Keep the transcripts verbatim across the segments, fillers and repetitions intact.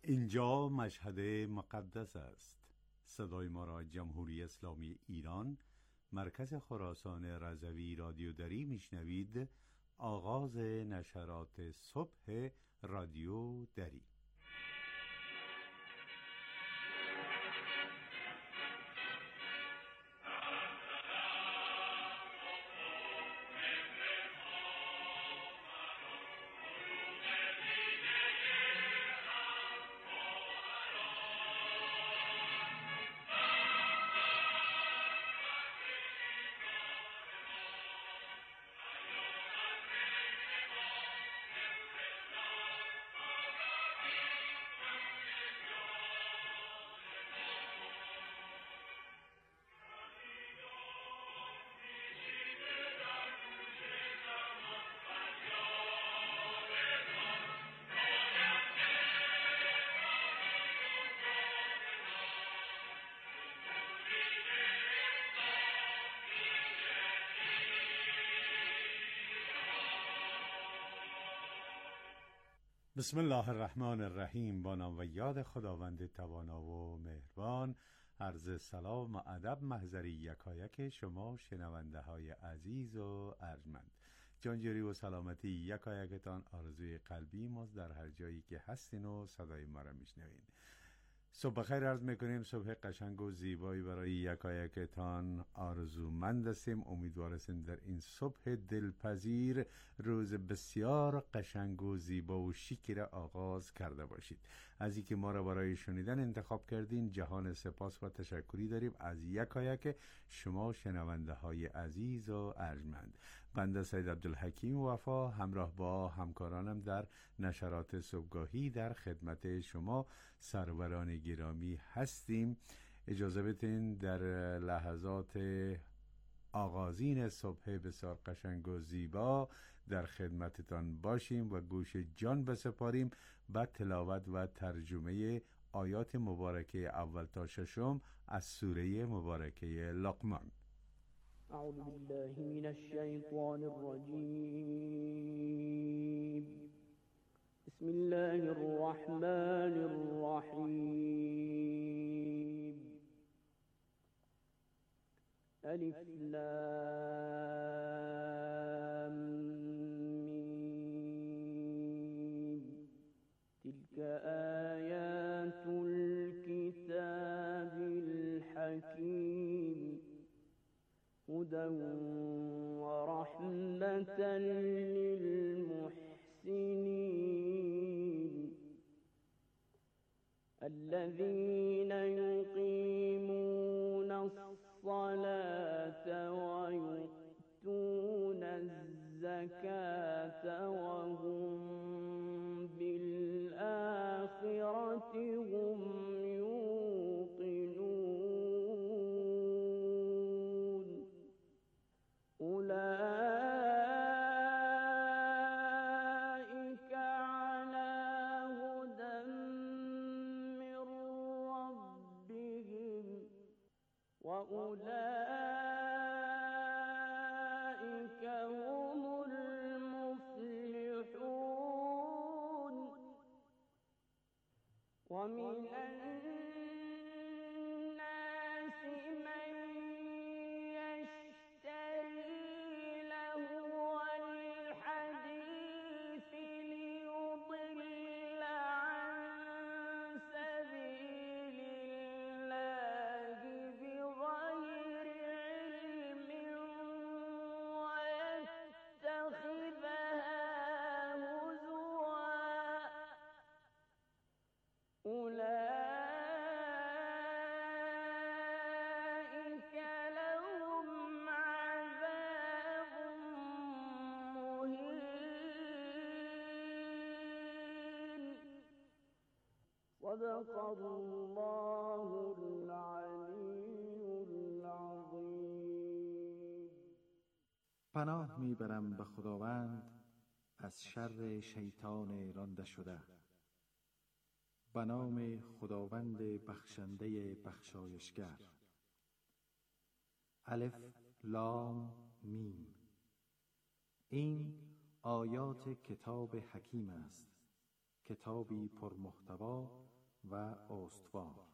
اینجا مشهد مقدس است. صدای ما را جمهوری اسلامی ایران، مرکز خراسان رضوی رادیو دری میشنوید. آغاز نشرات صبح رادیو دری. بسم الله الرحمن الرحیم. با نام و یاد خداوند توانا و مهربان. عرض سلام و ادب محضری یکایک شما شنونده های عزیز و ارجمند. جانجوری و سلامتی یکایکتان آرزوی قلبی ماست در هر جایی که هستین و صدای ما را میشنوین. صبح بخیر عرض میکنیم. صبح قشنگ و زیبایی برای یکایکتان آرزومند هستیم. امیدوار هستیم در این صبح دلپذیر روز بسیار قشنگ و زیبا و شیکی را آغاز کرده باشید. از اینکه ما را برای شنیدن انتخاب کردین جهان سپاس و تشکری داریم از یکایک شما شنونده های عزیز و ارجمند. بنده سید عبدالحکیم وفا همراه با همکارانم در نشرات صبحگاهی در خدمت شما سروران گرامی هستیم. اجازه بدین در لحظات آغازین صبح بسیار قشنگ و زیبا در خدمتتان باشیم و گوش جان بسپاریم به تلاوت و ترجمه آیات مبارکه اول تا ششم از سوره مبارکه لقمان. اعوذ بالله من الشیطان الرجیم. بسم الله الرحمن الرحیم. الف لام میم. تلك آیات الكتاب الحکیم. هدى ورحمة للمحسنين الذين يقيمون الصلاة ويؤتون الزكاة وهم بالآخرة هم يوقنون. أولئك على هدى من ربهم وأولئك هم المفلحون. ومن الناس من يشتري لهو الحديث ليضل عن سبيل الله بغير علم ويتخذها هزوا. أولئك لهم عذاب مهين. صدق الله العلی العظیم. پناه میبرم به خداوند از شر شیطان رانده شده. به نام خداوند بخشنده بخشایشگر. الف لام میم. این آیات کتاب حکیم است، کتابی پرمحتوا و استوار.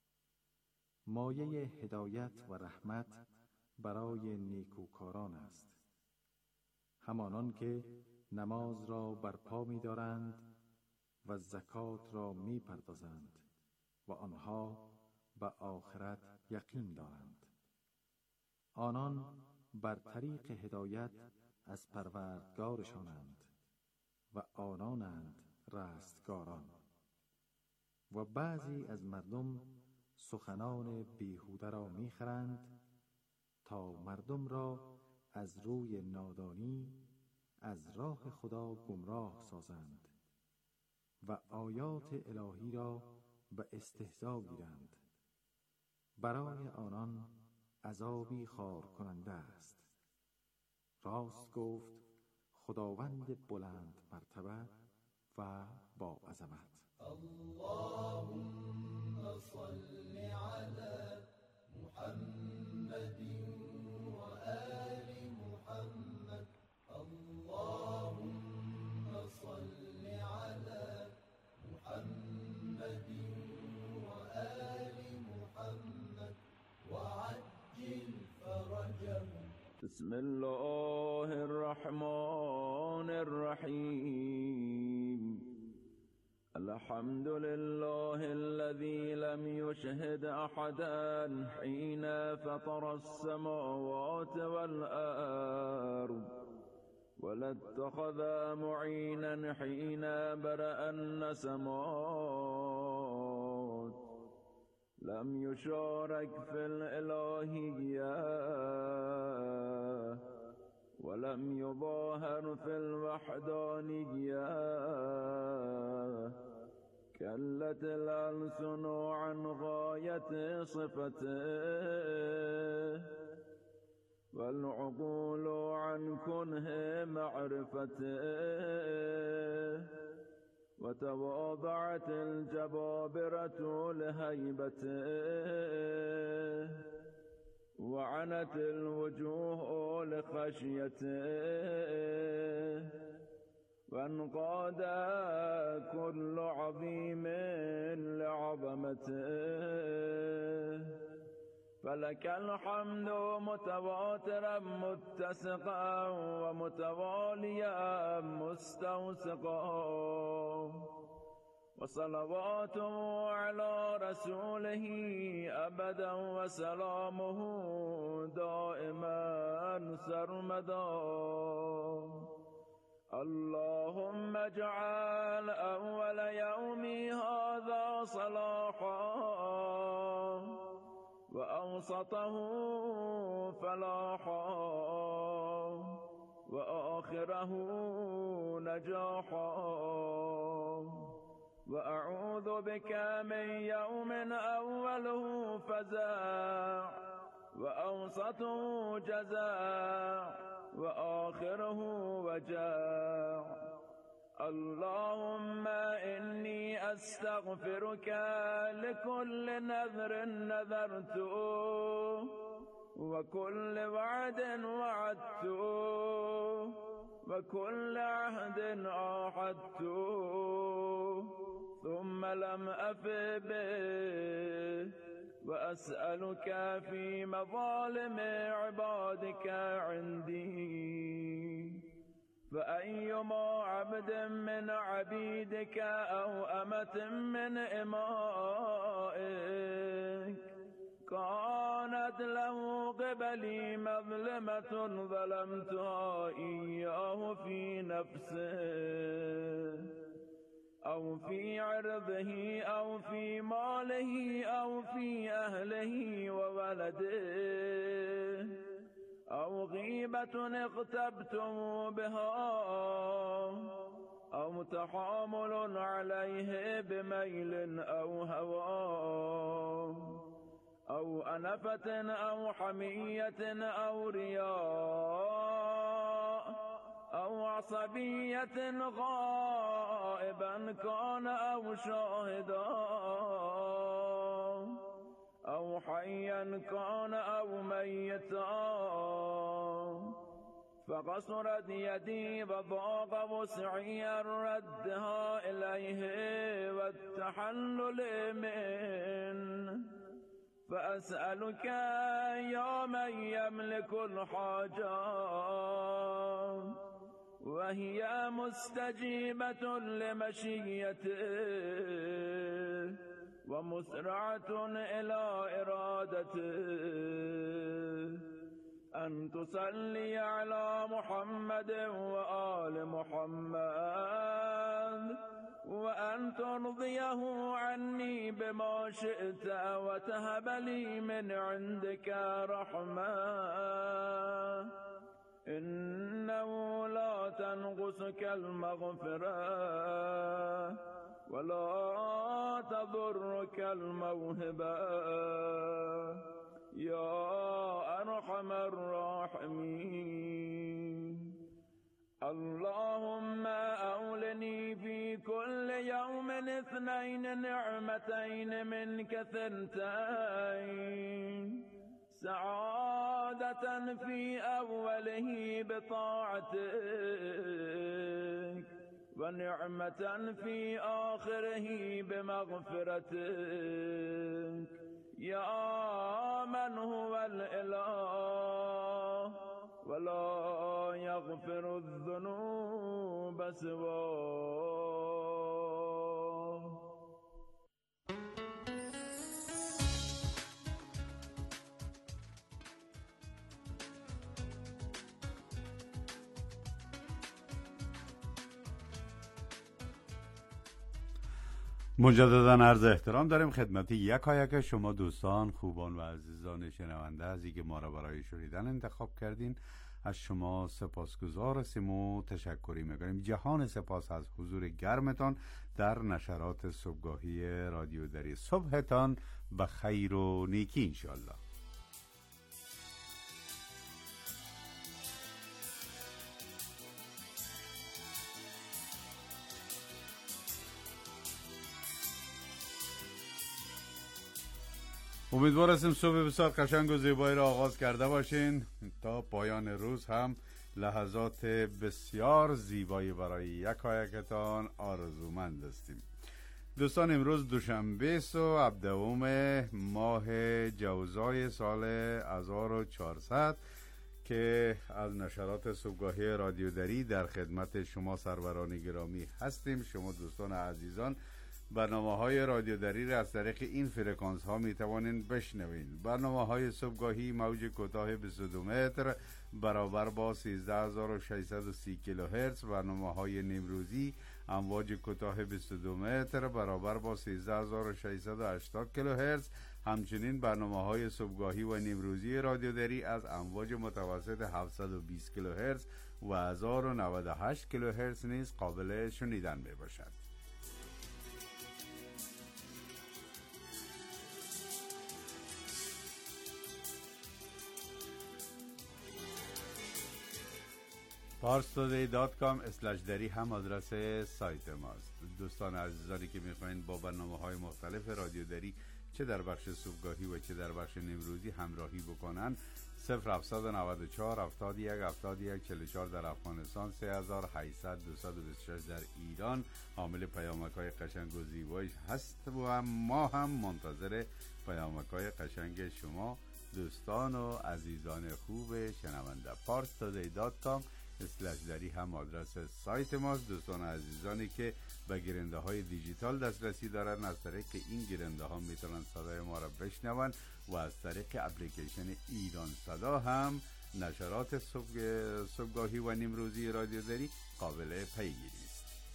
مایه هدایت و رحمت برای نیکوکاران است، همانان که نماز را برپا می دارند و زکات را می پردازند و آنها به آخرت یقین دارند. آنان بر طریق هدایت از پروردگارشانند و آنانند رستگاران. و بعضی از مردم سخنان بیهوده را میخرند تا مردم را از روی نادانی از راه خدا گمراه سازند و آیات الهی را به استهزا گیرند. برای آنان عذابی خار کننده است. راست گفت خداوند بلند مرتبه و با عظمت. اللهم صل على محمد و آل محمد. اللهم صل على محمد و آل محمد وعجل فرجهم. بسم الله الرحمن الرحيم. الحمد لله الذي لم يشهد أحدا حين فطر السماوات والأرض ولا اتخذ معينا حين برأ النسمات. لم يشارك في الإلهية ولم يظاهر في الوحدانية. كلت الألسن عن غاية صفته والعقول عن كنه معرفته. وتواضعت الجبابرة لهيبته وعنت الوجوه لخشيته. وانقاد كل عظيم لعظمته. فلك الحمد متواترا متسقا ومتواليا مستوسقا. وصلواته على رسوله أبدا وسلامه دائما سرمدا. اللهم اجعل أول يومي هذا صلاحا وأوسطه فلاحا وآخره نجاحا. وأعوذ بك من يوم أوله فزاع وأوسطه جزاع وآخره وجاع. اللهم إني أستغفرك لكل نذر نذرته وكل وعد وعدته وكل عهد عاهدته ثم لم أف به. وأسألك في مظالم عبادك عندي. فأيما عبد من عبيدك أو أمة من إمائك كانت له قبلي مظلمة ظلمتها إياه في نفسه أو في عرضه أو في ماله أو في أهله وولده أو غيبة اغتبتم بها أو تحامل عليه بميل أو هوى أو أنفة أو حمية أو رياء أو عصبية غائبا كان أو شاهدا أو حيا كان أو ميتا. فقصرت يدي وضاق وسعي ردها إليه والتحلل منه فأسألك يا من يملك الحاجات وهي مستجيبة لمشيته ومسرعة إلى إرادته أن تصلي على محمد وآل محمد وأن ترضيه عني بما شئت وتهب لي من عندك رحمة إنه لا تنقصك المغفرة ولا تضرك الموهبة يا أرحم الراحمين. اللهم أولني في كل يوم اثنين نعمتين منك ثنتين سعادة في أوله بطاعتك ونعمة في آخره بمغفرتك يا من هو الإله ولا يغفر الذنوب سواه. مجددا عرض احترام داریم خدمت یکایک شما دوستان خوبان و عزیزان شنونده از اینکه ما را برای شنیدن انتخاب کردین. از شما سپاسگزار هستیم و تشکری میکنیم. جهان سپاس از حضور گرمتان در نشرات صبحگاهی رادیو دری. صبحتان به خیر و نیکی انشالله. امیدوار هستیم صبح بسیار قشنگ و زیبایی را آغاز کرده باشین. تا پایان روز هم لحظات بسیار زیبایی برای یکایکتان آرزومند هستیم. دوستان امروز دوشنبه است و هفدهم ماه جوزای سال هزار و چهارصد که از نشرات صبحگاهی رادیو دری در خدمت شما سروران گرامی هستیم. شما دوستان عزیزان برنامه های رادیو دری را از طریق این فرکانس ها می توانین بشنوین. برنامه های صبحگاهی موج کوتاه بیست و دو متر برابر با سیزده هزار و ششصد و سی کیلوهرتز، برنامه های نیمروزی امواج کوتاه بیست و دو متر برابر با سیزده هزار و ششصد و هشتاد کیلوهرتز. همچنین برنامه های صبحگاهی و نیمروزی رادیو دری از امواج متوسط هفتصد و بیست کیلوهرتز و هزار و نود و هشت کیلوهرتز نیز قابل شنیدن می باشد. پارس تودی دات کام اسلش دری هم آدرس سایت ماست. دوستان عزیزانی که میخواین با برنامه های مختلف رادیو دری چه در بخش صبحگاهی و چه در بخش نیمروزی همراهی بکنن، صفر هفتصد و نود و چهار هفتاد و یک هفتاد و یک چهل و چهار در افغانستان، سه هزار و هشتصد دویست و بیست و شش در ایران حامل پیامک های قشنگ و زیبایی هست و ما هم منتظر پیامک های قشنگ شما دوستان و عزیزان خوب شنونده. پارس تودی دات کام اسلش دری هم آدرس سایت ماست. دوستان عزیزانی که به گیرنده های دیجیتال دسترسی دارن از طریق این گیرنده ها میتونن صدای ما را بشنون و از طریق اپلیکیشن ایران صدا هم نشرات صبح... صبحگاهی و نیمروزی رادیو دری قابل پیگیری است.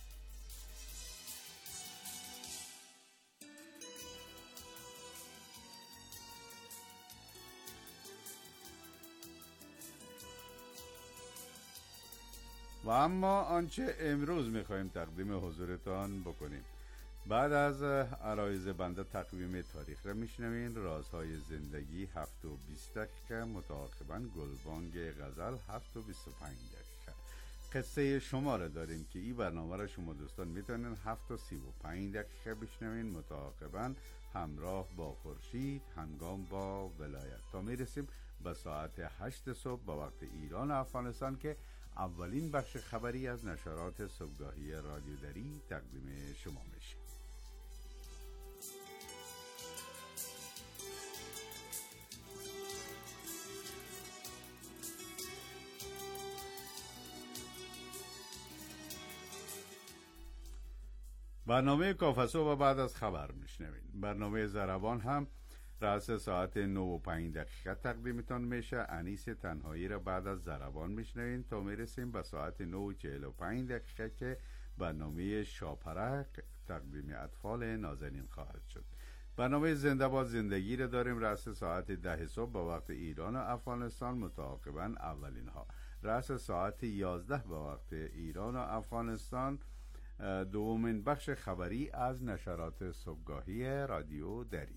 و اما آنچه امروز میخوایم تقدیم حضورتان بکنیم، بعد از عرایض بنده تقویم تاریخ را میشنوین. رازهای زندگی هفت و بیست دقیقه، متعاقبا گلبانگ غزل هفت و بیست و پنج دقیقه. قصه شما را داریم که این برنامه را شما دوستان میتونین هفت و سی و پنج دقیقه بشنوین، متعاقبا همراه با خورشید هنگام با ولایت. تا میرسیم به ساعت هشت صبح به وقت ایران و افغانستان که اولین بخش خبری از نشرات صبحگاهی رادیو دری تقدیم شما میشه. برنامه کافه و بعد از خبر میشنوین. برنامه زربان هم رأس ساعت نه و پنج دقیقه تقدیمتان میشه. انیس تنهایی را بعد از زربان میشنوین تا میرسیم به ساعت نه و چهل و پنج دقیقه که برنامه شاپرک تقدیم اطفال نازنین خواهد شد. برنامه زنده با زندگی را داریم رأس ساعت ده صبح به وقت ایران و افغانستان، متعاقبا اولین ها رأس ساعت یازده به وقت ایران و افغانستان دومین بخش خبری از نشرات صبحگاهی رادیو دری.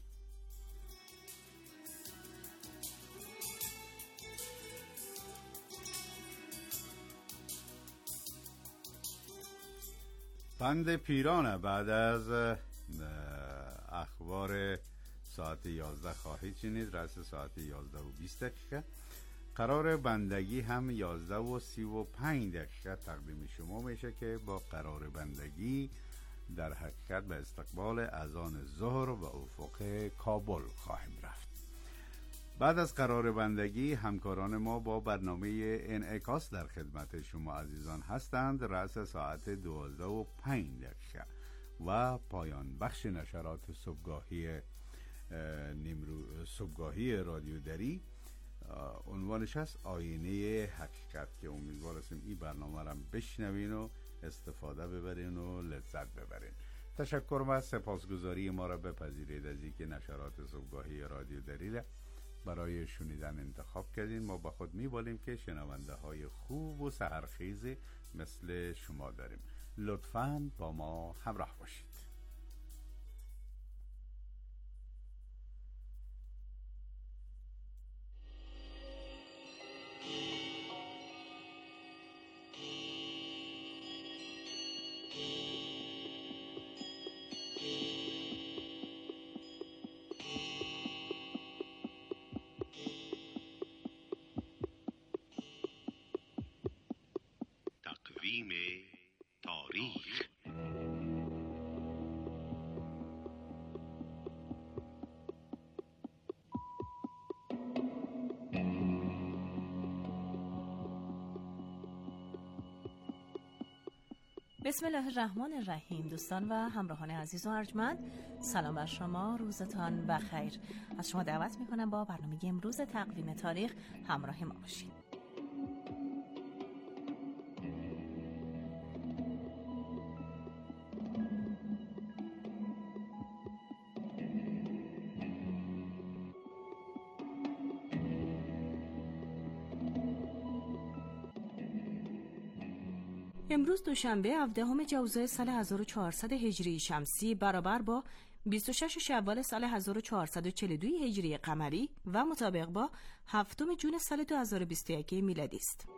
بند پیرانه بعد از اخبار ساعت یازده خواهید شنید. رأس ساعت یازده و بیست دقیقه قرار بندگی هم یازده و سی و پنج دقیقه تقدیم شما میشه که با قرار بندگی در حقیقت به استقبال اذان ظهر و افق کابل خواهیم رفت. بعد از قرار بندگی همکاران ما با برنامه انعکاس در خدمت شما عزیزان هستند. رأس ساعت دوازده و پنج دقیقه و پایان بخش نشرات صبحگاهی نیمرو صبحگاهی رادیو دری عنوانش هست آینه حقیقت که امیدوار هستیم این برنامه را بشنوین و استفاده ببرین و لذت ببرین. تشکر و سپاسگزاری ما را بپذیرید از اینکه نشرات صبحگاهی رادیو دری را برای شنیدن انتخاب کردین. ما با خود میبالیم که شنونده های خوب و سحرخیز مثل شما داریم. لطفاً با ما همراه باشید. تقویم تاریخ. بسم الله الرحمن الرحیم. دوستان و همراهان عزیز و ارجمند، سلام بر شما، روزتان بخیر. از شما دعوت میکنم با برنامه امروز تقویم تاریخ همراه ما باشید. امروز دوشنبه هفدهم جوزای سال هزار و چهارصد هجری شمسی برابر با بیست و شش شوال سال هزار و چهارصد و چهل و دو هجری قمری و مطابق با هفتم جون سال دو هزار و بیست و یک میلادی است.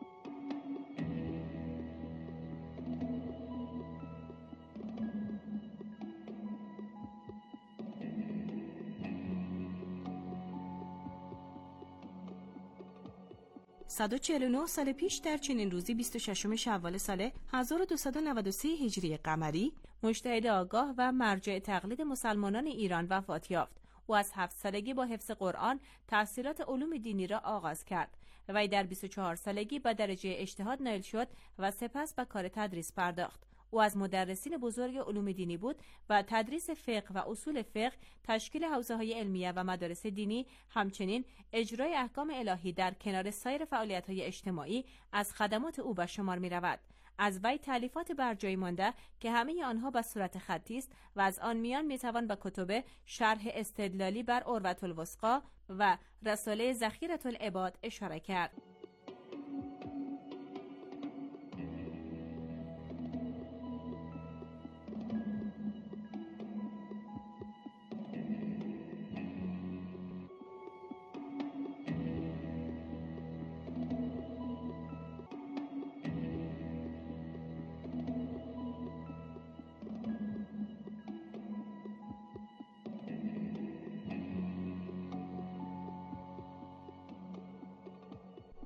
صد و چهل و نه سال پیش در چنین روزی بیست و ششم شوال سال هزار و دویست و نود و سه هجری قمری مجتهد آگاه و مرجع تقلید مسلمانان ایران وفات یافت. او از هفت سالگی با حفظ قرآن تحصیلات علوم دینی را آغاز کرد و وی در بیست و چهار سالگی به درجه اجتهاد نائل شد و سپس به کار تدریس پرداخت. او از مدرسین بزرگ علوم دینی بود و تدریس فقه و اصول فقه، تشکیل حوزه‌های علمیه و مدارس دینی، همچنین اجرای احکام الهی در کنار سایر فعالیت‌های اجتماعی از خدمات او به شمار می‌رود. از وی تألیفات بر جای مانده که همه آنها به صورت خطی است و از آن میان میتوان به کتب شرح استدلالی بر عروة الوثقی و رساله ذخیرة العباد اشاره کرد.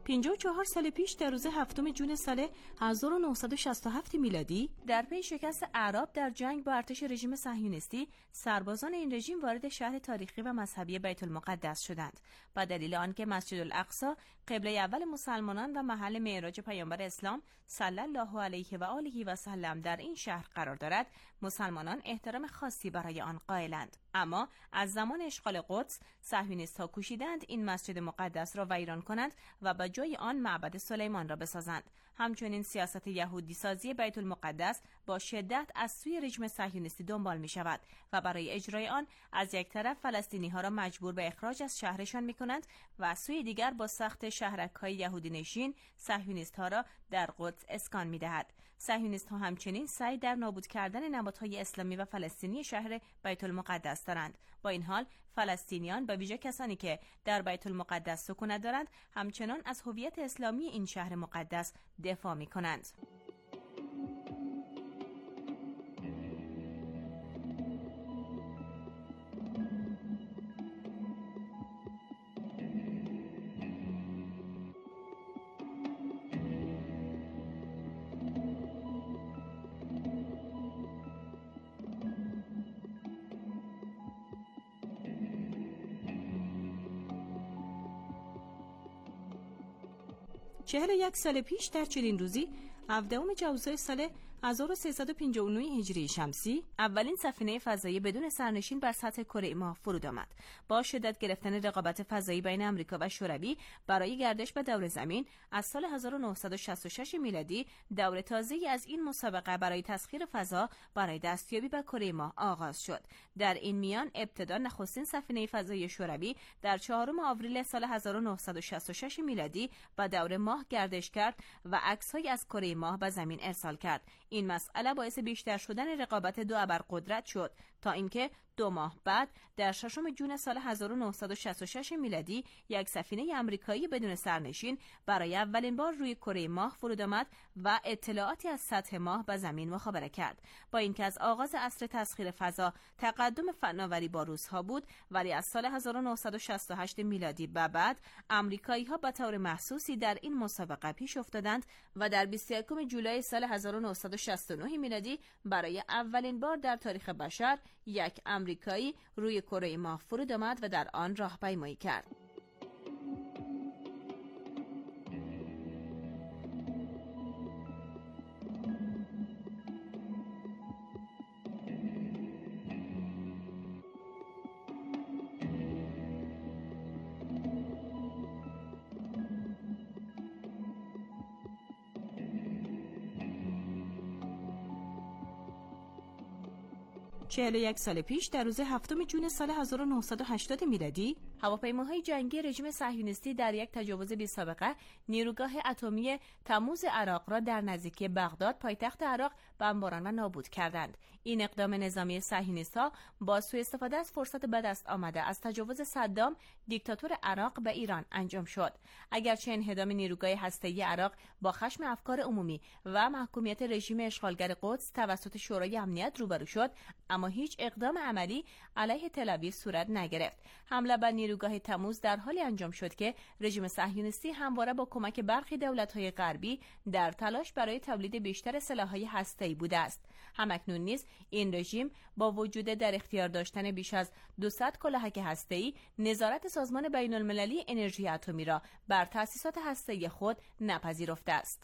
پنجاه و چهار سال پیش در روز هفتم ژوئن سال هزار و نهصد و شصت و هفت میلادی در پی شکست اعراب در جنگ با ارتش رژیم صهیونیستی، سربازان این رژیم وارد شهر تاریخی و مذهبی بیت المقدس شدند. با دلیل آنکه مسجد الاقصی قبله اول مسلمانان و محل معراج پیامبر اسلام صلی الله علیه و آله و سلم در این شهر قرار دارد، مسلمانان احترام خاصی برای آن قائلند. اما از زمان اشغال قدس، صهیونیست‌ها کوشیدند این مسجد مقدس را ویران کنند و به جای آن معبد سلیمان را بسازند. همچنین سیاست یهودی سازی بیت المقدس با شدت از سوی رژیم صهیونیستی دنبال می شود و برای اجرای آن از یک طرف فلسطینی ها را مجبور به اخراج از شهرشان می کنند و از سوی دیگر با سخت شهرک های یهودی نشین صهیونیست ها را در قدس اسکان می دهد. صهیونیست ها همچنین سعی در نابود کردن نمادهای اسلامی و فلسطینی شهر بیت المقدس دارند. با این حال فلسطینیان به ویژه کسانی که در بیت المقدس سکونت دارند همچنان از هویت اسلامی این شهر مقدس دفاع می کنند. چهل و یک سال پیش در چنین روزی هفدهم جوزای سال هزار و سیصد و پنجاه و نه هجری شمسی اولین سفینه فضایی بدون سرنشین بر سطح کره ماه فرود آمد. با شدت گرفتن رقابت فضایی بین آمریکا و شوروی برای گردش به دور زمین، از سال هزار و نهصد و شصت و شش میلادی دور تازه‌ای از این مسابقه برای تسخیر فضا برای دستیابی به کره ماه آغاز شد. در این میان ابتدا نخستین سفینه فضایی شوروی در چهارم آوریل سال هزار و نهصد و شصت و شش میلادی به دور ماه گردش کرد و عکس‌هایی از کره ماه به زمین ارسال کرد. این مسئله باعث بیشتر شدن رقابت دو ابرقدرت شد تا اینکه دو ماه بعد در ششم ژوئن سال هزار و نهصد و شصت و شش میلادی یک سفینه آمریکایی بدون سرنشین برای اولین بار روی کره ماه فرود آمد و اطلاعاتی از سطح ماه به زمین مخابره کرد. با اینکه از آغاز عصر تسخیر فضا تقدم فناوری با روس‌ها بود، ولی از سال هزار و نهصد و شصت و هشت میلادی به بعد آمریکایی‌ها به طور محسوسی در این مسابقه پیش افتادند و در بیست و یکم جولای سال هزار و نهصد و شصت و نه میلادی برای اولین بار در تاریخ بشر یک آمریکایی روی کره ماه فرود آمد و در آن راهپیمایی کرد. چهل و یک سال پیش در روز هفتم ژوئن سال هزار و نهصد و هشتاد میلادی هواپیماهای جنگی رژیم صهیونیستی در یک تجاوز بی‌سابقه نیروگاه اتمی تموز عراق را در نزدیکی بغداد پایتخت عراق بمباران و نابود کردند. این اقدام نظامی صهیونیست‌ها با سوء استفاده از فرصت به دست آمده از تجاوز صدام دیکتاتور عراق به ایران انجام شد. اگرچه انهدام نیروگاه هسته‌ای عراق با خشم افکار عمومی و محکومیت رژیم اشغالگر قدس توسط شورای امنیت روبرو شد، اما هیچ اقدام عملی علیه تل‌آویو صورت نگرفت. حمله به نیروگاه تموز در حالی انجام شد که رژیم صهیونیستی همواره با کمک برخی دولت‌های غربی در تلاش برای تولید بیشتر سلاح‌های هسته‌ای بوده است. همکنون نیز این رژیم با وجود در اختیار داشتن بیش از دویست کلاهک هسته‌ای، نظارت سازمان بین‌المللی انرژی اتمی را بر تأسیسات هسته‌ای خود نپذیرفته است.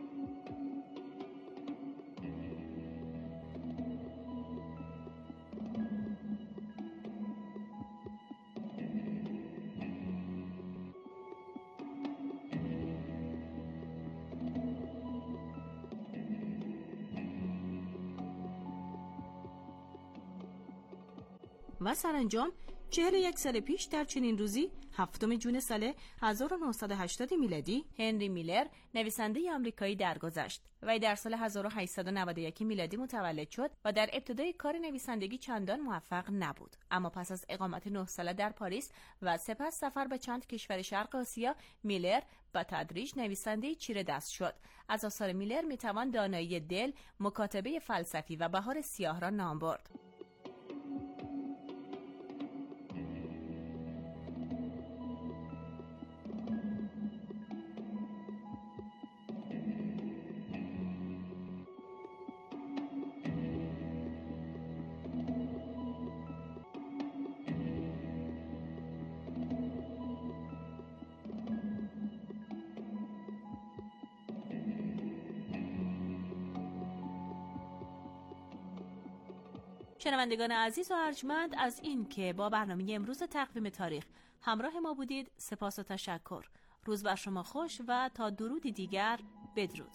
و سرانجام چهل و یک سال پیش در چنین روزی هفتم ژوئن سال هزار و نهصد و هشتاد میلادی هنری میلر نویسنده آمریکایی درگذشت. وی در سال هزار و هشتصد و نود و یک میلادی متولد شد و در ابتدای کار نویسندگی چندان موفق نبود، اما پس از اقامت نه ساله در پاریس و سپس سفر به چند کشور شرق آسیا، میلر با تدریج نویسنده چیره دست شد. از آثار میلر میتوان دانایی دل، مکاتبه فلسفی و بهار سیاه را نام برد. شنوندگان عزیز و ارجمند، از این که با برنامه امروز تقویم تاریخ همراه ما بودید سپاس و تشکر. روز بر شما خوش و تا درودی دیگر بدرود.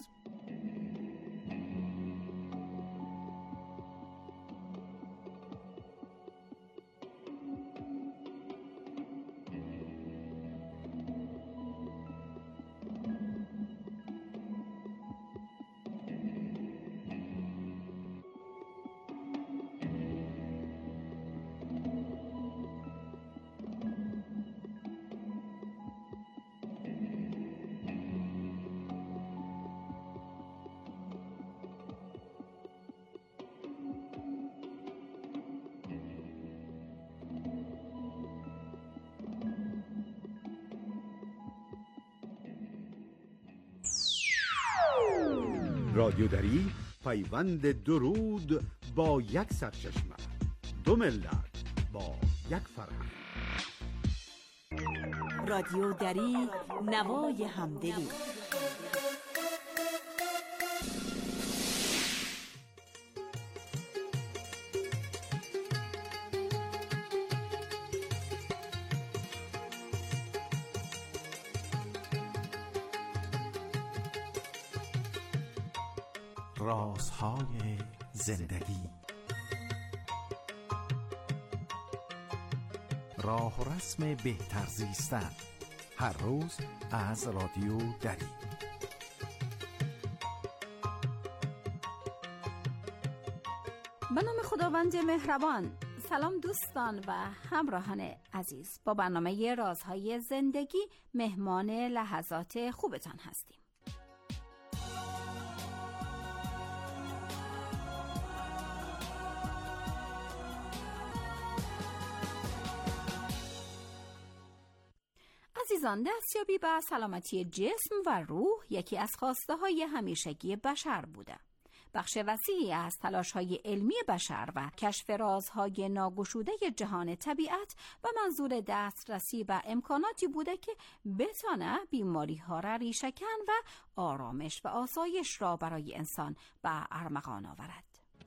رادیو دری، پیوند درود با یک سرچشمه، دو ملت با یک فرهنگ. رادیو دری، نوای همدلی. رازهای زندگی، راه و رسم بهتر زیستن، هر روز از رادیو دری. به نام خداوند مهربان. سلام دوستان و همراهان عزیز، با برنامه رازهای زندگی مهمان لحظات خوبتان هستیم. عزیزان، دستیابی به سلامتی جسم و روح یکی از خواسته های همیشگی بشر بوده. بخش وسیعی از تلاش‌های علمی بشر و کشف رازهای ناگشوده جهان طبیعت و منظور دسترسی به امکاناتی بوده که بتانه بیماری‌ها را ریشه‌کن و آرامش و آسایش را برای انسان به ارمغان آورد.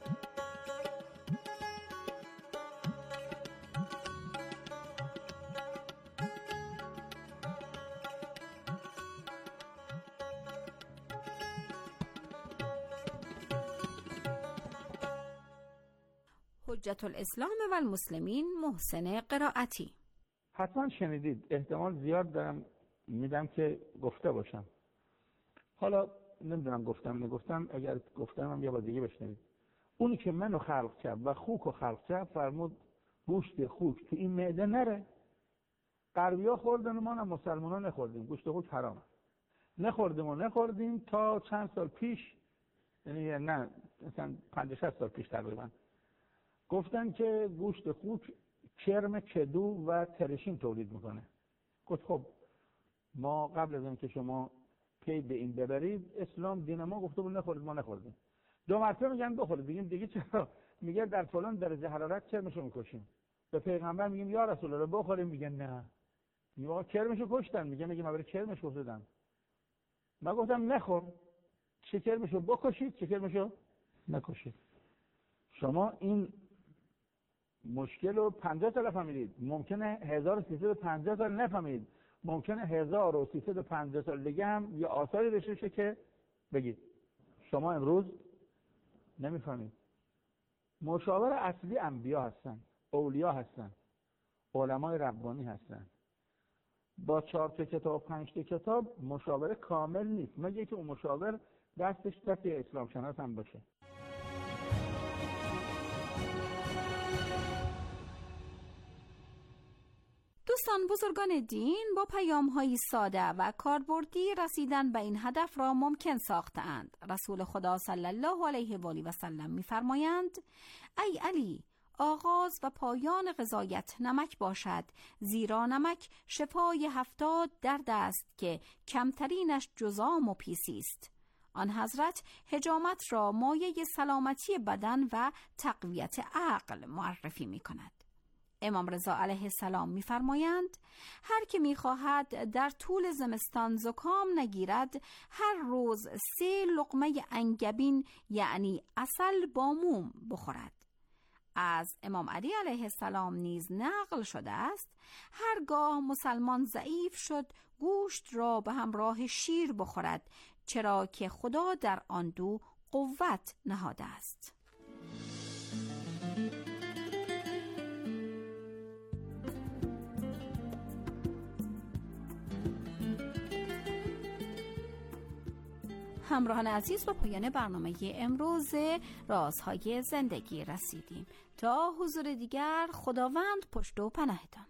حجت الاسلام و المسلمین محسن قرائتی. حتما شنیدید، احتمال زیاد دارم میدم که گفته باشم. حالا نمیدونم گفتم نگفتم، اگر گفتم هم یه بار دیگه بشنوید. اونی که منو خلق کرد و خوک رو خلق کرد فرمود گوشت خوک تو این معده نره. غربی‌ها خوردن و ما هم مسلمان‌ها نخوردیم. گوشت خوک حرامه. نخوردیم و نخوردیم تا چند سال پیش، یعنی نه مثلا پنجاه شصت سال پیش تقریبا، گفتن که گوشت خوک کرم کدو و ترشین تولید میکنه. گفت خب ما قبل از اینکه شما پی به این ببرید، اسلام دین ما گفته بود نخورید، ما نخوردیم. دو مرتبه میگن بخورید، میگیم دیگه چرا؟ میگه در فلان درجه حرارت کرمشو میکشیم. به پیغمبر میگیم یا رسول الله بخوریم، میگن نه. میگه آقا کرمشو کشتن، میگه میگه ما برای کرمش گفتم. من گفتم نخور. چه کرمشو بکشید، چه کرمشو نکشید. شما این مشکل رو پنجاه سال فهمیدید، ممکنه هزار و سیصد و پنجاه سال نفهمید، ممکنه هزار و سیصد و پنجاه سال دیگه هم یه آثاری داشته شه که بگید شما امروز نمیفهمید. مشاور اصلی انبیا هستن، اولیا هستن، علمای ربانی هستن. با چهار تا کتاب پنج تا کتاب مشاور کامل نیست، مگه که اون مشاور دستش دست اسلام شناس هم باشه. دوستان بزرگان دین با پیام‌های ساده و کاربردی رسیدن به این هدف را ممکن ساختند. رسول خدا صلی الله علیه و آله و سلم می‌فرمایند: ای علی، آغاز و پایان غذایت نمک باشد، زیرا نمک شفای هفتاد درد است که کمترینش جزام و پیسی است. آن حضرت حجامت را مایه سلامتی بدن و تقویت عقل معرفی می‌کند. امام رضا علیه السلام می‌فرمایند: هر که می‌خواهد در طول زمستان زکام نگیرد، هر روز سه لقمه انگبین یعنی عسل با موم بخورد. از امام علی علیه السلام نیز نقل شده است هرگاه مسلمان ضعیف شد گوشت را به همراه شیر بخورد، چرا که خدا در آن دو قوت نهاده است. همراهان عزیز، با پایان برنامه امروز رازهای زندگی رسیدیم. تا حضور دیگر، خداوند پشت و پناهتان.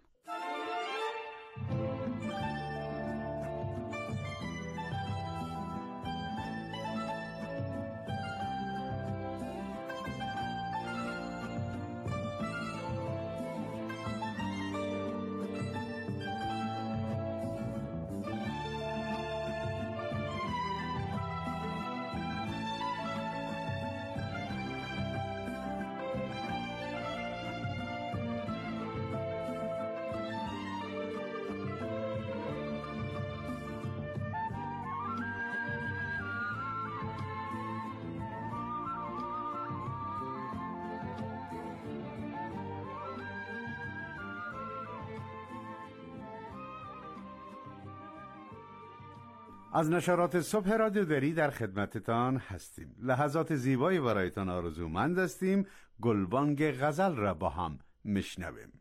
از نشرات صبح رادیو دری در خدمتتان هستیم. لحظات زیبایی برایتان آرزومند هستیم. گلبانگ غزل را با هم میشنویم.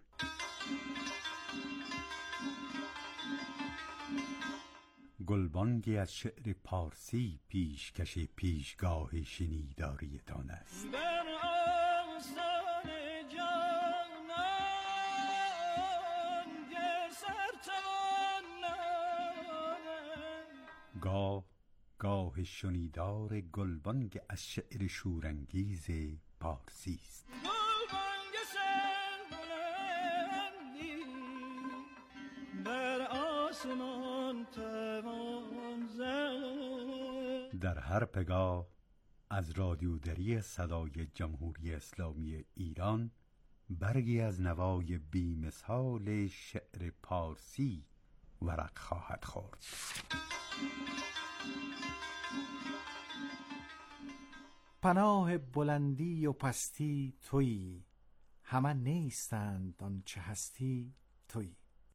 گلبانگی از شعر پارسی پیشکش پیشگاه شنیداریتان است. گاه گاه شنیدار گلبانگ از شعر شورانگیز پارسی است. گلبانگ سربلندی بر آسمان توان زد. در هر پگاه از رادیو دری صدای جمهوری اسلامی ایران برگی از نوای بی‌مثال شعر پارسی ورق خواهد خورد. پناه بلندی و پستی تویی، همه نیستند آنچه هستی تویی.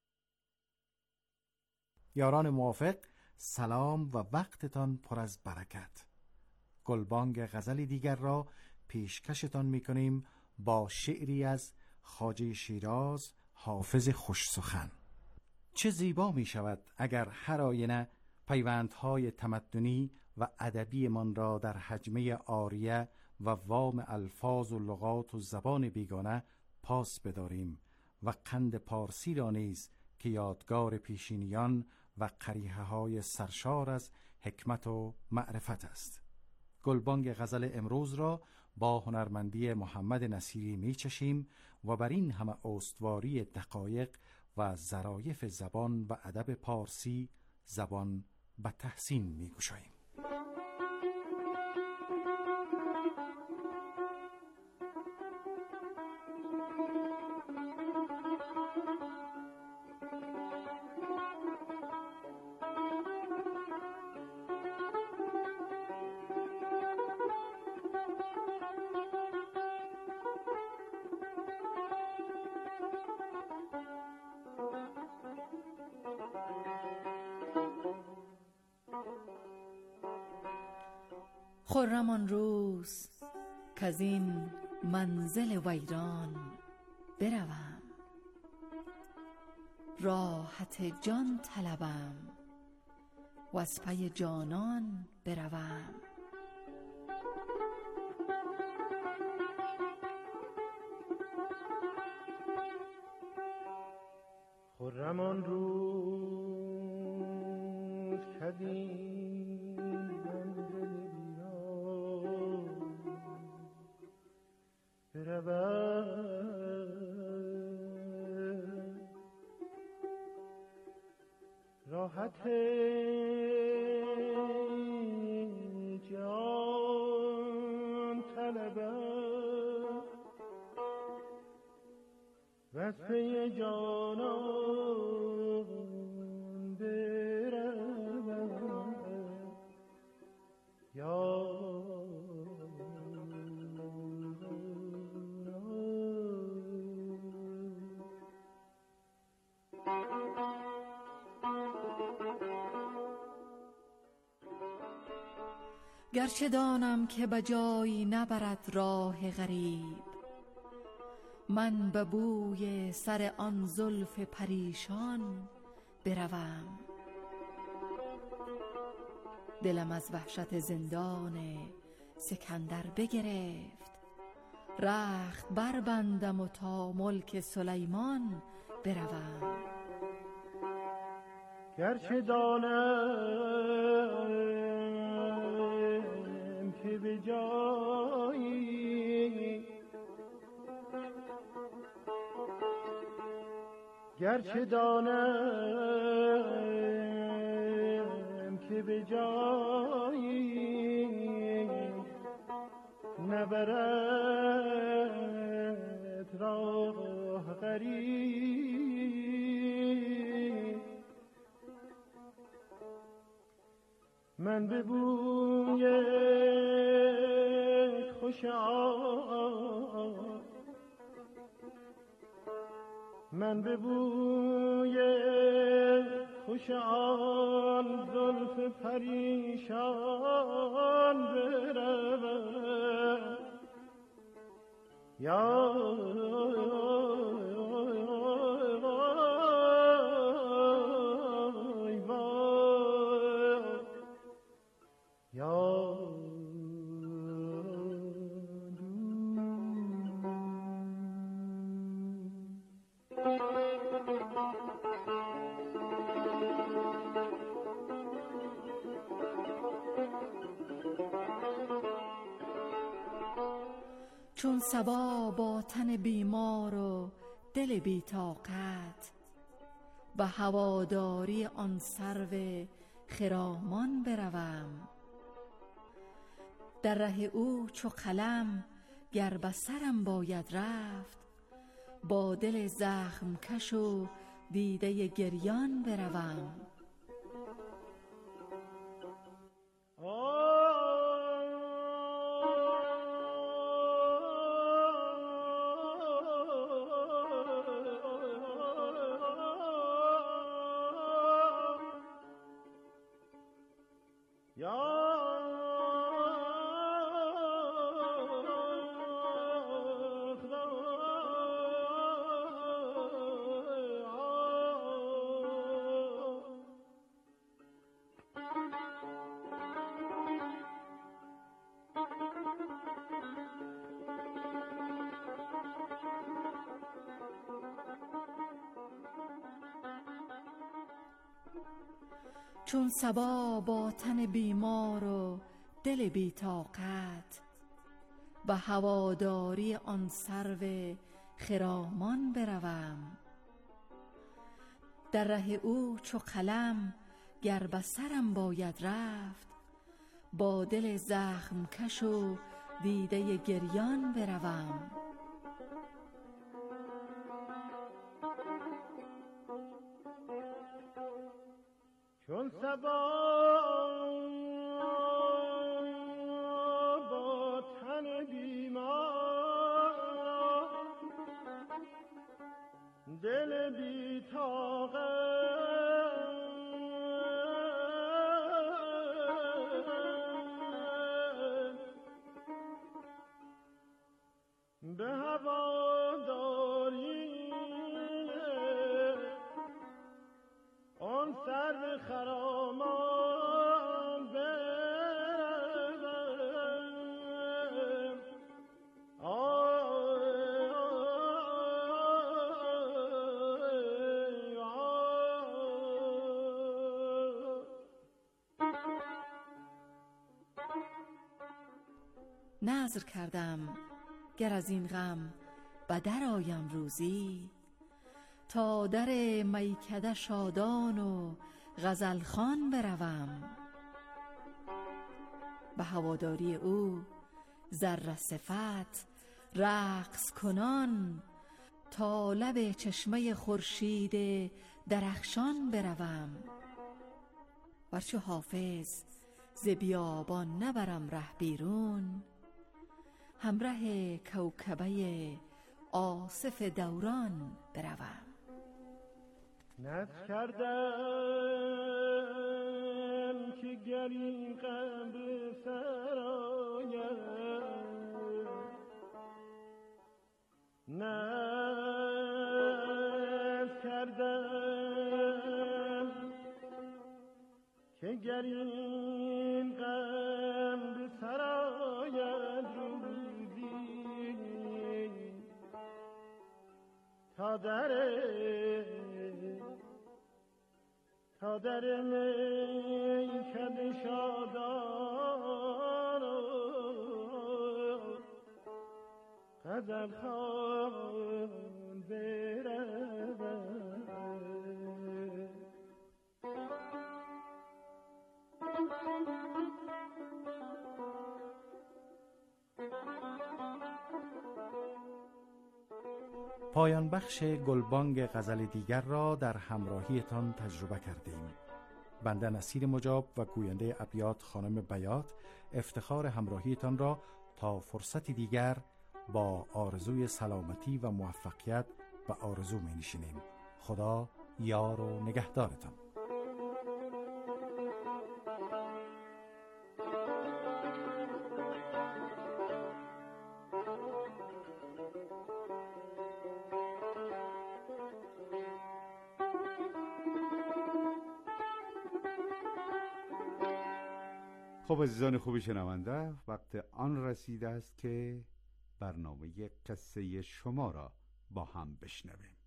یاران موافق، سلام و وقتتان پر از برکت. گلبانگ غزلی دیگر را پیشکشتان می‌کنیم با شعری از خواجه شیراز حافظ خوش سخن. چه زیبا می شود اگر هر آینه پیوندهای تمدنی و ادبی من را در حجمه آریه و وام الفاظ و لغات و زبان بیگانه پاس بداریم و قند پارسی را نیز که یادگار پیشینیان و قریحه های سرشار از حکمت و معرفت است. گلبانگ غزل امروز را با هنرمندی محمد نصیری می چشیم و بر این همه استواری دقایق و ظرایف زبان و ادب پارسی زبان به تحسین می گشاییم. خرم آن روز کز این منزل ویران بروم، راحت جان طلبم و از پی جانان بروم. خرم آن روز کز این منزل برود، راحت جان طلبم و از پی جانان بروم. یا گرچه دانم که بجایی نبرد راه غریب، من به بوی سر آن زلف پریشان بروم. دلم از وحشت زندان سکندر بگرفت، رخت بربندم و تا ملک سلیمان بروم. گرچه دانم که به جایی گرچه دانم که به جایی نبرد راه غریب، من به بوی خوش آن من به بوی خوش آن زلف پریشان بروم. یا چون صبا با تن بیمار و دل بی طاقت، به هواداری آن سرو خرامان بروم. در ره او چو قلم گر به سرم باید رفت، با دل زخم کش و دیده گریان بروم. چون صبا با تن بیمار و دل بی طاقت، به هواداری آن سرو خرامان بروم. در ره او چو قلم گر به سرم باید رفت، با دل زخم کش و دیده گریان بروم. چون صبا با تن بیمار دل بی طاقت، به هواداری آن سرو خرامان بروم. آی آی نذر کردم گر از این غم بدر آیم روزی، تا در میکده شادان و غزل خوان بروم. به هواداری او ذره صفت رقص کنان، تا لب چشمه خورشید درخشان بروم. ورچه حافظ ز بیابان نبرم ره بیرون، همراه کوکبه آصف دوران بروم. نذر کردم که گر این غم به سر تا در تا در میکده شادان غزل خوان برود. پایان بخش گلبانگ غزل دیگر را در همراهیتان تجربه کردیم. بنده نصیر مجاب و گوینده ابیات خانم بیات افتخار همراهیتان را تا فرصتی دیگر با آرزوی سلامتی و موفقیت و آرزو می نشینیم. خدا یار و نگهدارتان. خب عزیزان خوب شنونده، وقت آن رسیده است که برنامه قصه شما را با هم بشنویم.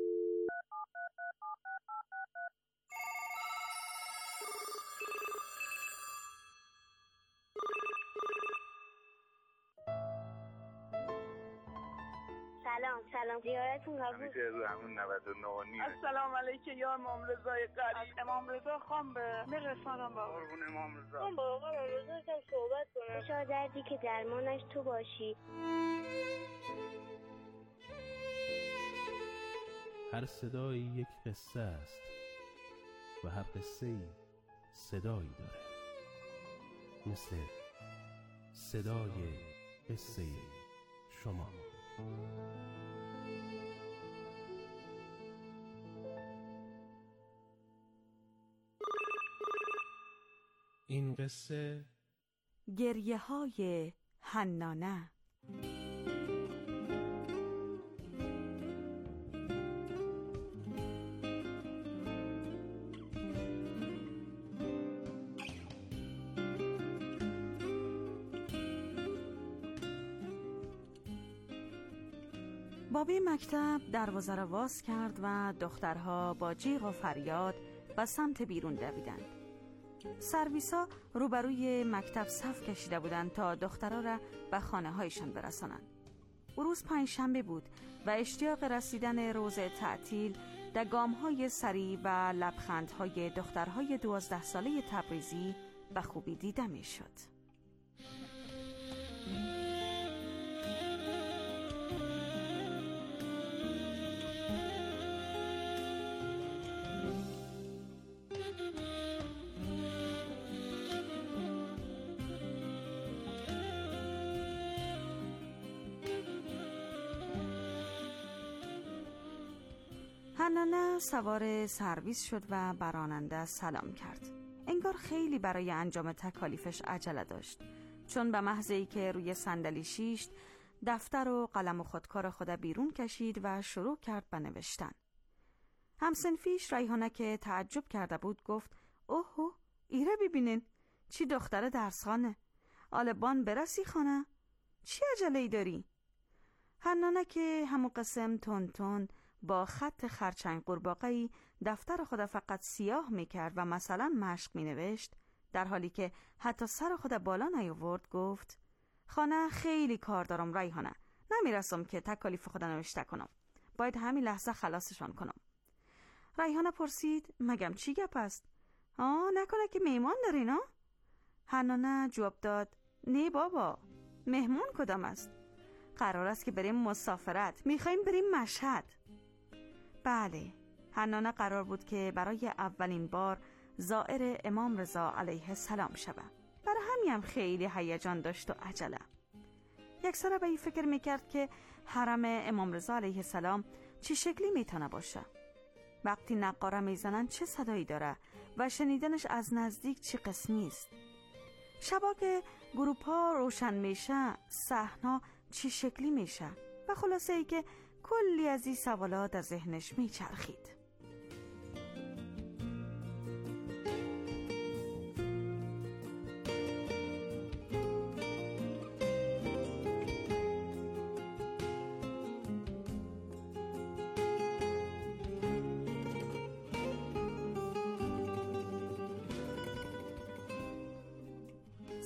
سلام سلام زیارتون قبول. همیشه رو همون نود و نه و نیم. السلام علیکم یا امام رضای قریب. امام رضا خان به میرسانم با قربون امام رضا. من با آقا رضا که صحبت کنم. شاید دردی که درمانش تو باشی. هر صدایی یک قصه است و هر قصه‌ای صدایی داره، مثل صدای قصه شما. این قصه گریه های حنانه. بابی مکتب دروازه را باز کرد و دخترها با جیغ و فریاد به سمت بیرون دویدند. سرویسا روبروی مکتب صف کشیده بودند تا دخترها را به خانه هایشان برسانند. روز پنج شنبه بود و اشتیاق رسیدن روز تعطیل در گام‌های سریع و لبخندهای دخترهای دوازده ساله تبریزی به خوبی دیده می‌شد. حنانه سوار سرویس شد و به راننده سلام کرد. انگار خیلی برای انجام تکالیفش عجله داشت، چون به محض اینکه روی صندلی شیشت دفتر و قلم و خودکار خود بیرون کشید و شروع کرد به نوشتن. همسنفیش ریحانه که تعجب کرده بود گفت اوهو ایره ببینین چی دختر درسخانه، آلبان برسی خانه، چی عجله ای داری؟ حنانه که همو قسم تون تون با خط خرچنگ قورباغه‌ای دفتر خود فقط سیاه میکرد و مثلا مشق مینوشت، در حالی که حتی سر خود بالا نیاورد گفت خانه خیلی کار دارم ریحانه، نمیرسم که تکالیف خود نوشته کنم، باید همین لحظه خلاصشان کنم. ریحانه پرسید مگم چی گپ است؟ آه نکنه که میمان دارین ها؟ حنانه جواب داد نه بابا، مهمون کدام است؟ قرار است که بریم مسافرت، میخوایم بریم مشهد. بله، حنانه قرار بود که برای اولین بار زائر امام رضا علیه السلام شود. برای همین هم خیلی هیجان داشت و عجله. یک سره به این فکر میکرد که حرم امام رضا علیه السلام چه شکلی میتونه باشه، وقتی نقاره میزنن چه صدایی داره و شنیدنش از نزدیک چه قسمی است، شبا که گروپا روشن میشه صحنا چه شکلی میشه و خلاصه ای که کلی از این سوالات از ذهنش میچرخید.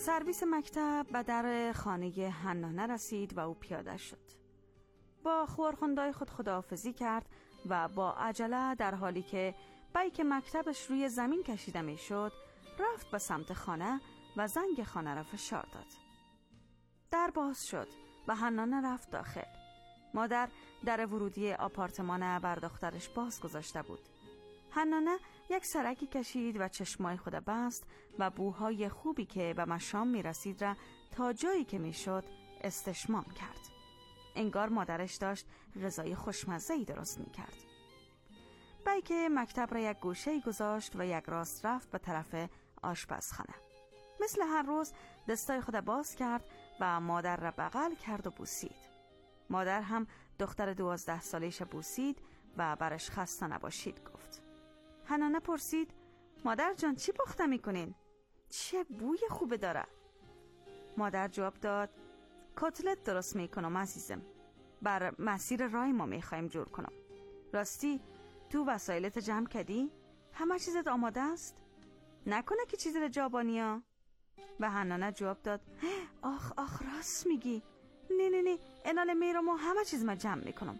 سرویس مکتب به در خانه حنانه رسید و او پیاده شد. با خورخندای خود خداحافظی کرد و با عجله در حالی که بیک مکتبش روی زمین کشیده می شد رفت به سمت خانه و زنگ خانه را فشار داد. در باز شد و حنانه رفت داخل. مادر در ورودی آپارتمان بر دخترش باز گذاشته بود. حنانه یک سرکی کشید و چشمای خود بست و بوهای خوبی که به مشام می رسید را تا جایی که می شد استشمام کرد. انگار مادرش داشت غذای خوشمزه‌ای درست می کرد. بیک مکتب را یک گوشه‌ای گذاشت و یک راست رفت به طرف آشپزخانه. مثل هر روز دستای خود باز کرد و مادر را بغل کرد و بوسید. مادر هم دختر دوازده سالش بوسید و برش خسته نباشید گفت. حنانه پرسید مادر جان چی پخته میکنین؟ چه بوی خوبه داره؟ مادر جواب داد کتلت درست میکنم عزیزم. بر مسیر رای ما میخوایم جور کنم. راستی تو وسایلت جمع کردی؟ همه چیزت آماده است؟ نکنه که چیزی رجابانی ها؟ و حنانه جواب داد آخ آخ راست میگی. نه نه نه انال میرم و همه چیز ما جمع میکنم.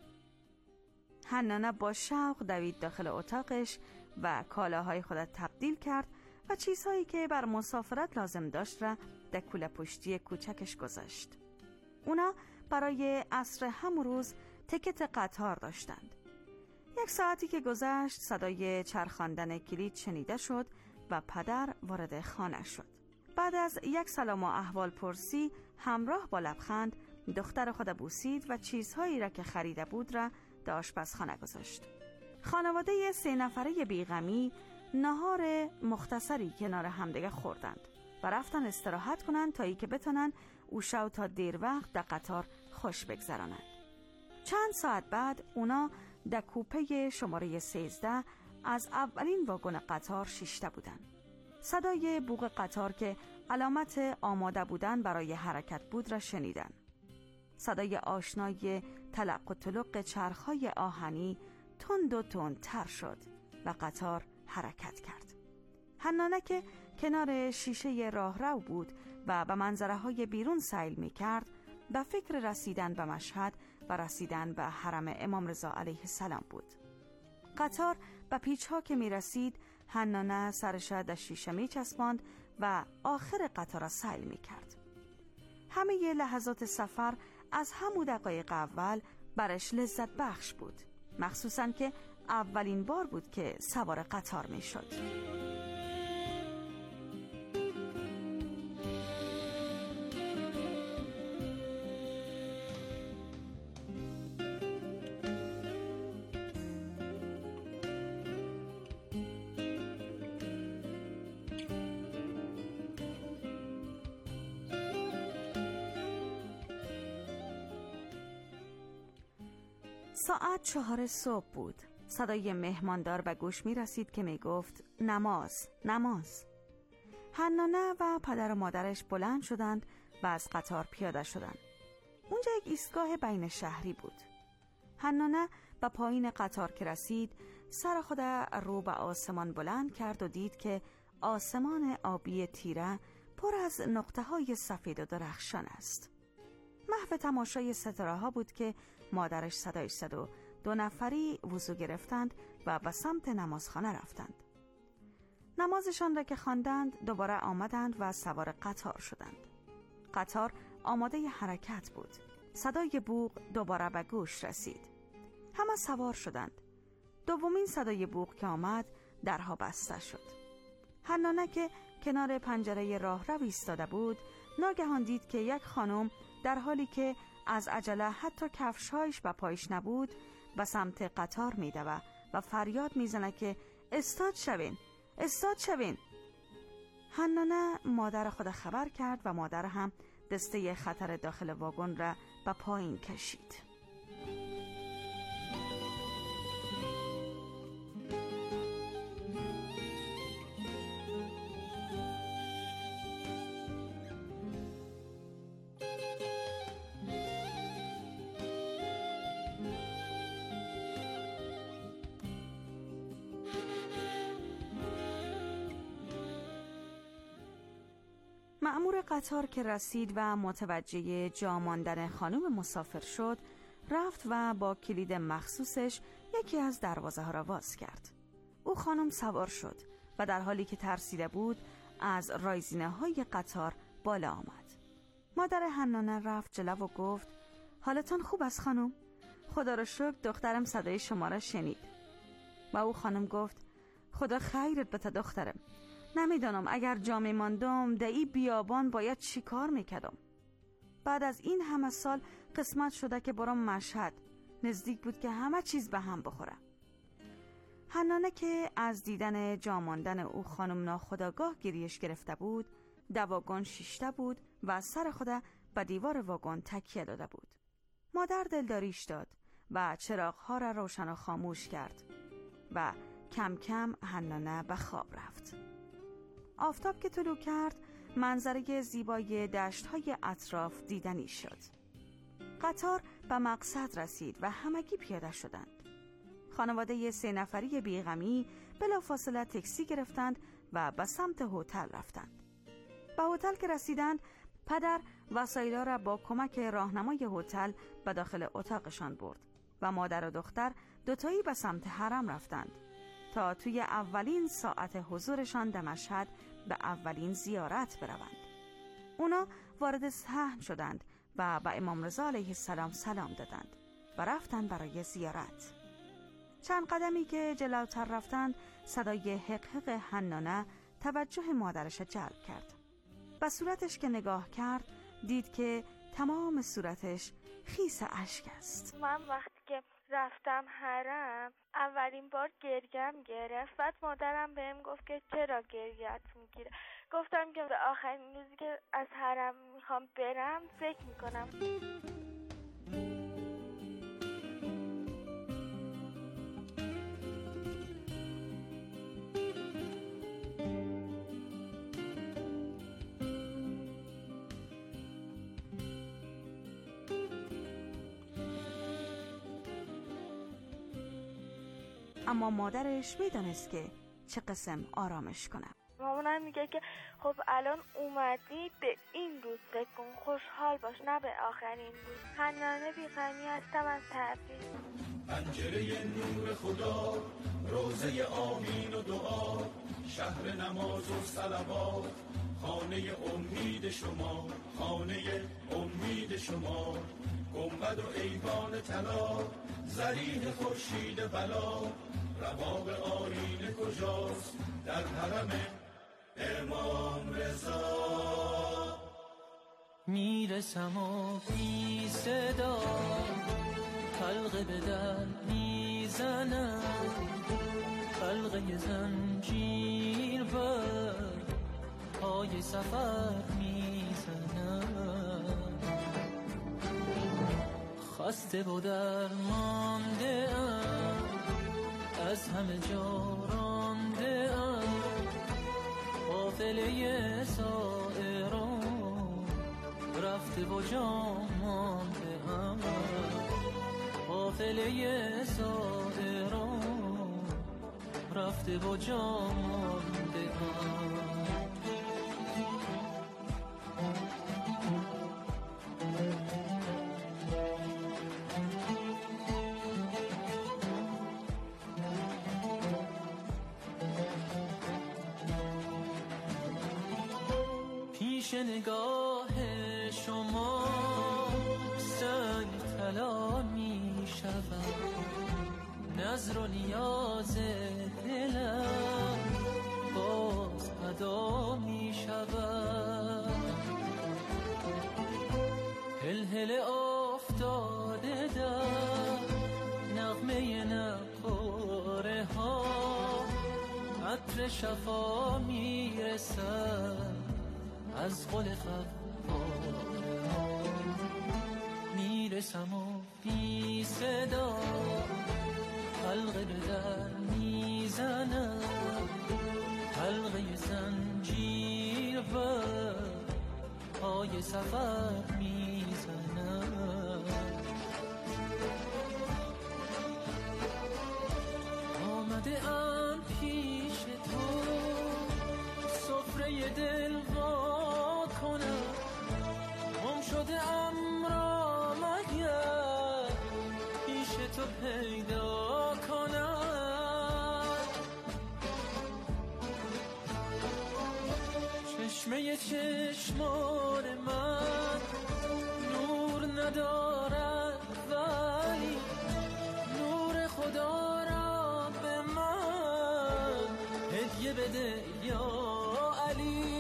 حنانه با شوق دوید داخل اتاقش و کالاهای خودت تبدیل کرد و چیزهایی که بر مسافرت لازم داشت را در کوله پشتی کوچکش گذاشت. اونا برای عصر همون روز تکت قطار داشتند. یک ساعتی که گذشت صدای چرخاندن کلید شنیده شد و پدر وارد خانه شد. بعد از یک سلام و احوال پرسی همراه با لبخند دختر خود بوسید و چیزهایی را که خریده بود را در آشپزخانه گذاشت. خانواده سه نفره بیغمی نهار مختصری کنار همدیگه خوردند و رفتن استراحت کنند تا ای که بتونن او شو تا دیر وقت در قطار خوش بگذرانند. چند ساعت بعد اونا در کوپه شماره سیزده از اولین واگن قطار شیشته بودند. صدای بوق قطار که علامت آماده بودن برای حرکت بود را شنیدن. صدای آشنای تلق و تلق چرخهای آهنی تند و تندتر شد و قطار حرکت کرد. حنانه که کنار شیشه راهرو بود و به منظره های بیرون سیل می کرد به فکر رسیدن به مشهد و رسیدن به حرم امام رضا علیه السلام بود. قطار به پیچ ها که می رسید حنانه سرش در شیشه می چسباند و آخر قطار را سیل می کرد. همه لحظات سفر از همون دقایق اول برش لذت بخش بود، مخصوصاً که اولین بار بود که سوار قطار می شد. ساعت چهار صبح بود. صدای مهماندار به گوش می رسید که می گفت نماز، نماز. حنانه و پدر و مادرش بلند شدند و از قطار پیاده شدند. اونجا یک ایستگاه بین شهری بود. حنانه به پایین قطار که رسید سر خود رو به آسمان بلند کرد و دید که آسمان آبی تیره پر از نقطه های سفید و درخشان است. محو تماشای ستاره ها بود که مادرش صدایش زد و دو نفری وضو گرفتند و به سمت نمازخانه رفتند. نمازشان را که خواندند دوباره آمدند و سوار قطار شدند. قطار آماده حرکت بود. صدای بوق دوباره به گوش رسید. همه سوار شدند. دومین صدای بوق که آمد درها بسته شد. حنانه که کنار پنجره راه رو ایستاده بود ناگهان دید که یک خانم در حالی که از عجله حتی کفشهایش به پایش نبود به سمت قطار میدوه و فریاد میزنه که استاد شوین، استاد شوین. حنانه مادر خود خبر کرد و مادر هم دسته خطر داخل واگن را به پایین کشید. مأمور قطار که رسید و متوجه جا ماندن خانم مسافر شد، رفت و با کلید مخصوصش یکی از دروازه ها را باز کرد. او خانم سوار شد و در حالی که ترسیده بود از رایزینه های قطار بالا آمد. مادر حنانه رفت جلو و گفت: حالتان خوب است خانم؟ خدا را شکر دخترم صدای شما را شنید. و او خانم گفت: خدا خیرت بده دخترم. نمیدانم اگر جا میماندم در این بیابان باید چی کار میکردم. بعد از این همه سال قسمت شده که برام مشهد. نزدیک بود که همه چیز به هم بخوره. حنانه که از دیدن جا ماندن او خانم ناخودآگاه گریش گرفته بود، در واگن شیشته بود و سر خود به دیوار واگن تکیه داده بود. مادر دلداریش داد و چراغ‌ها را روشن و خاموش کرد و کم کم حنانه به خواب رفت. آفتاب که طلوع کرد، منظره زیبای دشت‌های اطراف دیدنی شد. قطار به مقصد رسید و همگی پیاده شدند. خانواده سه نفری بیغمی بلافاصله تاکسی گرفتند و به سمت هتل رفتند. به هتل که رسیدند، پدر وسایل‌ها را با کمک راهنمای هتل به داخل اتاقشان برد و مادر و دختر دوتایی به سمت حرم رفتند تا توی اولین ساعت حضورشان در مشهد به اولین زیارت بروند. اونا وارد صحن شدند و به امام رضا علیه السلام سلام دادند و رفتند برای زیارت. چند قدمی که جلوتر رفتند، صدای حقحق حنانه توجه مادرش جلب کرد. به صورتش که نگاه کرد، دید که تمام صورتش خیس اشک است. من وقتی که رفتم حرم اولین بار گریم گرفت. بعد مادرم بهم گفت که چرا گریت میگیره. گفتم که به آخرین روزی که از حرم میخوام برم فکر میکنم. اما مادرش میدانست که چه قسم آرامش کنه. مامانم میگه که خب الان اومدی، به این روز فکر کن، خوشحال باش، نه به آخرین روز. حنانه بیغمی هستم از تبریز. پنجره نور خدا، روزه آمین و دعا، شهر نماز و صلوات، خانه امید شما، خانه امید شما، گنبد و ایوان طلا، ذریح خورشید بلا، رباب آیینه کجاست در حرم امام رضا. میرسم و بی صدا حلقه به در میزنم، حلقه زنجیر بر پای سفر میزنم. خسته و درمانده ام، از همه جا رانده ام، قافله سائران رفته و جا مانده ام، قافله سائران رفته و جا مانده ام. پیش نگاه شما سنگ طلا می شود، نظر و نیاز دلم باز ادا می شود. هلهله افتاده در نغمه نقاره ها، عطر شفا می رسد از قل فواره ها. میرسم و بی صدا حلقه به در میزنم، حلقه زنجیر بر پای سفر میزنم. آمده ام پیش تو سفره دل وا کن، پیدا کنم. چشمه چشمان من نور ندارد ولی نور خدا را به من هدیه بده یا علی.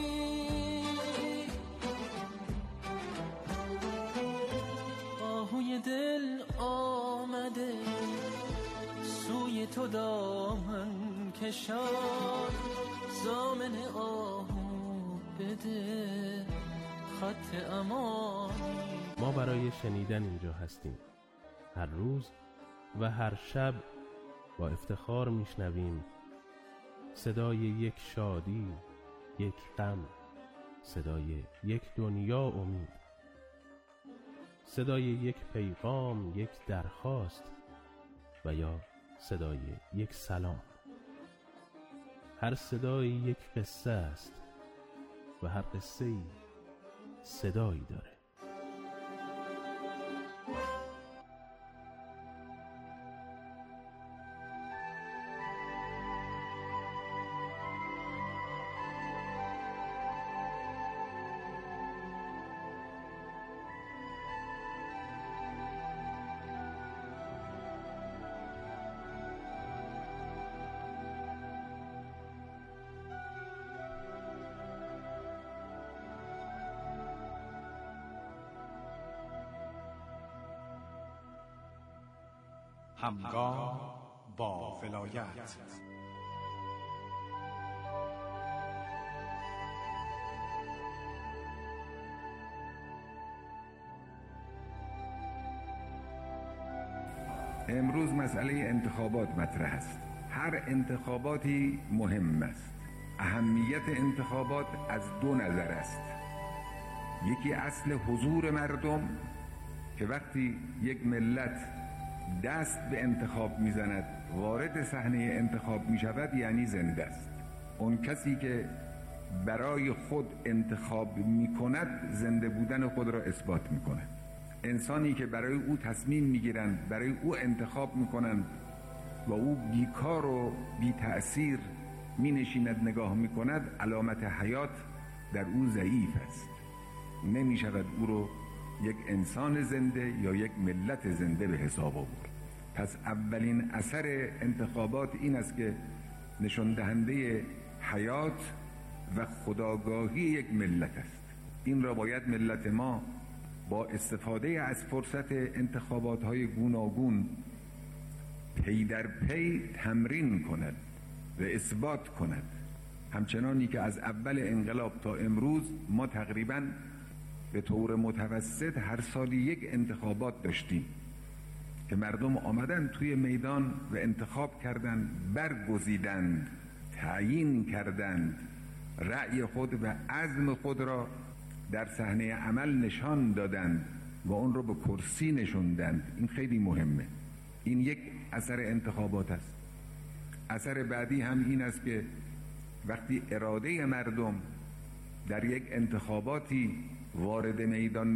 آهوی دل آمده سوی تو دامن کشان، زامن آهو بده خط امانی. ما برای شنیدن اینجا هستیم. هر روز و هر شب با افتخار میشنویم صدای یک شادی، یک غم، صدای یک دنیا امید، صدای یک پیغام، یک درخواست و یا صدای یک سلام. هر صدایی یک قصه است و هر قصه‌ای صدایی داره. همگام با ولایت. امروز مسئله انتخابات مطرح است. هر انتخاباتی مهم است. اهمیت انتخابات از دو نظر است. یکی اصل حضور مردم که وقتی یک ملت دست به انتخاب میزند وارد صحنه انتخاب میشود یعنی زنده است. اون کسی که برای خود انتخاب میکند زنده بودن خود را اثبات میکند. انسانی که برای او تصمیم میگیرند، برای او انتخاب میکنند و او بیکار و بی تأثیر مینشیند نگاه میکند، علامت حیات در او ضعیف است. نمیشود او رو یک انسان زنده یا یک ملت زنده به حساب آورد. پس اولین اثر انتخابات این است که نشان دهنده حیات و خودآگاهی یک ملت است. این را باید ملت ما با استفاده از فرصت انتخابات های گوناگون پی در پی تمرین کند و اثبات کند. همچنانی که از اول انقلاب تا امروز ما تقریباً به طور متوسط هر سالی یک انتخابات داشتیم که مردم آمدن توی میدان و انتخاب کردند، برگزیدند، تعیین کردند، رأی خود و عزم خود را در صحنه عمل نشان دادند و اون رو به کرسی نشوندند. این خیلی مهمه. این یک اثر انتخابات است. اثر بعدی هم این است که وقتی اراده مردم در یک انتخاباتی وارد میدان